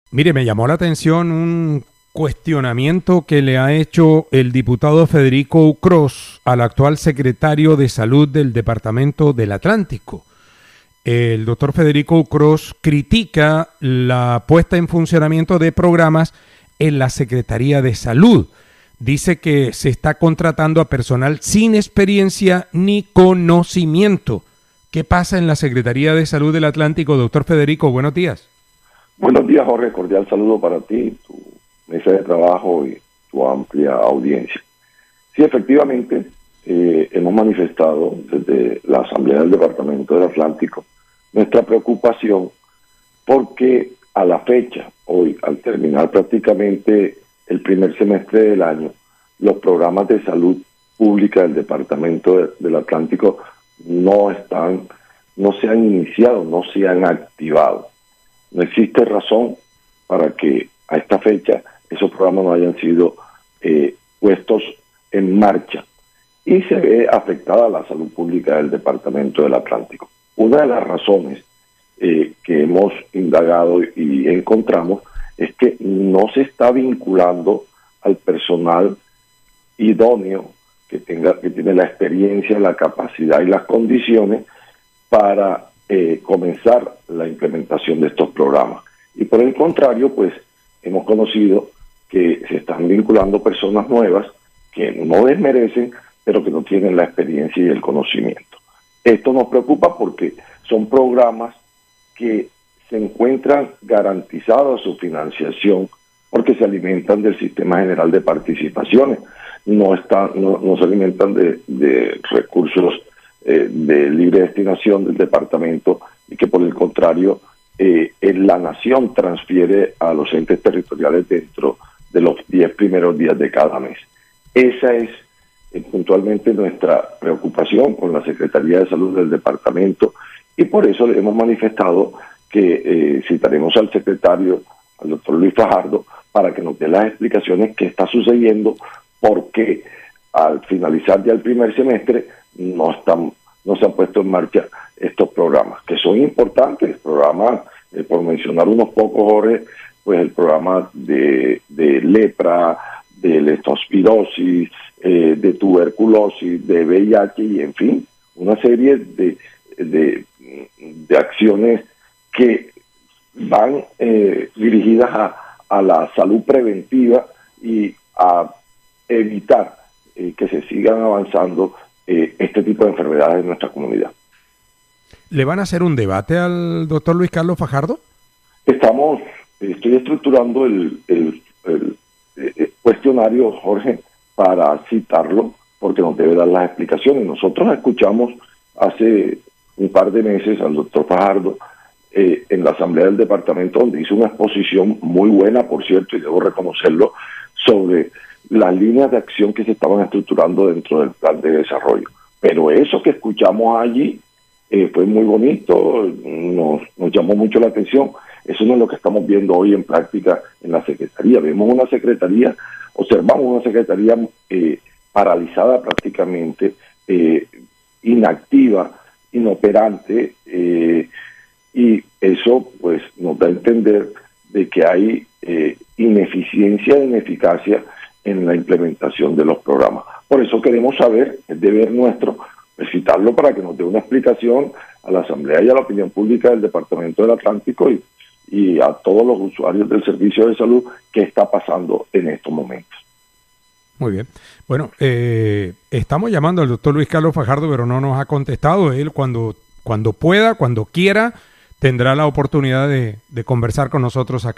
Mire, me llamó la atención un cuestionamiento que le ha hecho el diputado Federico Ucros al actual secretario de Salud del Departamento del Atlántico. El doctor Federico Ucros critica la puesta en funcionamiento de programas en la Secretaría de Salud. Dice que se está contratando a personal sin experiencia ni conocimiento. ¿Qué pasa en la Secretaría de Salud del Atlántico, doctor Federico? Buenos días. Buenos días, Jorge. Cordial saludo para ti, tu mesa de trabajo y tu amplia audiencia. Sí, efectivamente, hemos manifestado desde la Asamblea del Departamento del Atlántico nuestra preocupación porque a la fecha, hoy, al terminar prácticamente el primer semestre del año, los programas de salud pública del Departamento del Atlántico no se han iniciado, no se han activado. No existe razón para que a esta fecha esos programas no hayan sido puestos en marcha y se ve afectada la salud pública del Departamento del Atlántico. Una de las razones que hemos indagado y encontramos es que no se está vinculando al personal idóneo que tiene la experiencia, la capacidad y las condiciones para comenzar la implementación de estos programas. Y por el contrario, pues hemos conocido que se están vinculando personas nuevas que no desmerecen, pero que no tienen la experiencia y el conocimiento. Esto nos preocupa porque son programas que se encuentran garantizados su financiación porque se alimentan del Sistema General de Participaciones, no se alimentan de recursos de libre destinación del departamento y que por el contrario la nación transfiere a los entes territoriales dentro de los 10 primeros días de cada mes. Esa es puntualmente nuestra preocupación con la Secretaría de Salud del departamento y por eso le hemos manifestado que citaremos al secretario, al doctor Luis Fajardo, para que nos dé las explicaciones que está sucediendo, porque al finalizar ya el primer semestre no se han puesto en marcha estos programas, que son importantes, programas, por mencionar unos pocos, Jorge, pues el programa de lepra, de leptospirosis, de tuberculosis, de VIH y en fin, una serie de acciones que van dirigidas a la salud preventiva y a evitar que se sigan avanzando este tipo de enfermedades en nuestra comunidad. ¿Le van a hacer un debate al doctor Luis Carlos Fajardo? Estoy estructurando el cuestionario, Jorge, para citarlo, porque nos debe dar las explicaciones. Nosotros escuchamos hace un par de meses al doctor Fajardo en la Asamblea del Departamento, donde hizo una exposición muy buena, por cierto, y debo reconocerlo, sobre las líneas de acción que se estaban estructurando dentro del plan de desarrollo. Pero eso que escuchamos allí fue muy bonito, nos llamó mucho la atención. Eso no es lo que estamos viendo hoy en práctica en la Secretaría. Observamos una Secretaría paralizada prácticamente, inactiva, inoperante, y eso pues nos da a entender de que hay ineficiencia e ineficacia en la implementación de los programas. Por eso queremos saber, es deber nuestro, citarlo para que nos dé una explicación a la Asamblea y a la opinión pública del Departamento del Atlántico y a todos los usuarios del servicio de salud qué está pasando en estos momentos. Muy bien. Bueno, estamos llamando al doctor Luis Carlos Fajardo, pero no nos ha contestado. Él cuando pueda, cuando quiera, tendrá la oportunidad de conversar con nosotros acá.